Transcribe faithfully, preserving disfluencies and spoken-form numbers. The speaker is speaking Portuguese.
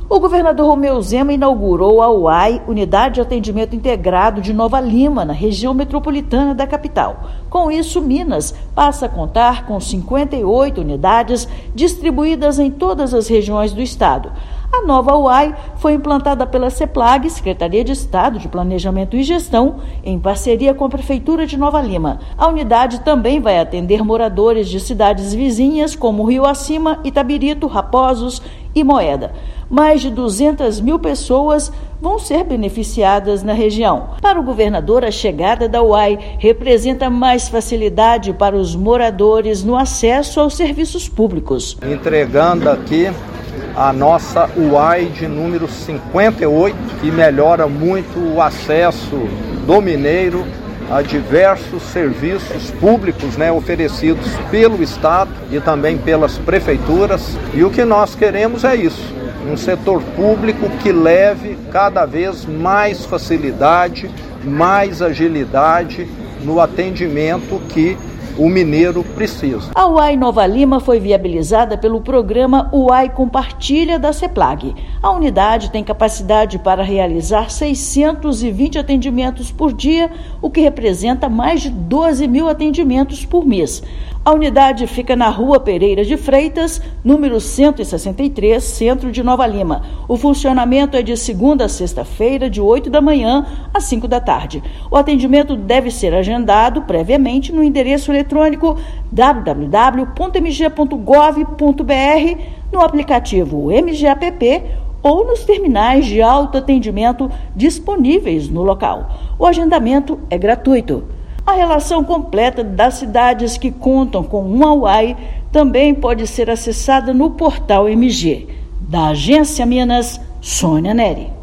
O governador Romeu Zema inaugurou a U A I, Unidade de Atendimento Integrado de Nova Lima, na região metropolitana da capital. Com isso, Minas passa a contar com cinquenta e oito unidades distribuídas em todas as regiões do estado. A nova U A I foi implantada pela CEPLAG, Secretaria de Estado de Planejamento e Gestão, em parceria com a Prefeitura de Nova Lima. A unidade também vai atender moradores de cidades vizinhas como Rio Acima, Itabirito, Raposos e Moeda. Mais de duzentas mil pessoas vão ser beneficiadas na região. Para o governador, a chegada da U A I representa mais facilidade para os moradores no acesso aos serviços públicos. Entregando aqui a nossa U A I de número cinquenta e oito, que melhora muito o acesso do mineiro a diversos serviços públicos, né, oferecidos pelo Estado e também pelas prefeituras. E o que nós queremos é isso, um setor público que leve cada vez mais facilidade, mais agilidade no atendimento que o mineiro precisa. A U A I Nova Lima foi viabilizada pelo programa U A I Compartilha da CEPLAG. A unidade tem capacidade para realizar seiscentos e vinte atendimentos por dia, o que representa mais de doze mil atendimentos por mês. A unidade fica na Rua Pereira de Freitas, número cento e sessenta e três, centro de Nova Lima. O funcionamento é de segunda a sexta-feira, de oito da manhã às cinco da tarde. O atendimento deve ser agendado previamente no endereço eletrônico w w w ponto m g ponto gov ponto b r, no aplicativo M G A P P ou nos terminais de autoatendimento disponíveis no local. O agendamento é gratuito. A relação completa das cidades que contam com uma U A I também pode ser acessada no portal M G. Da Agência Minas, Sônia Neri.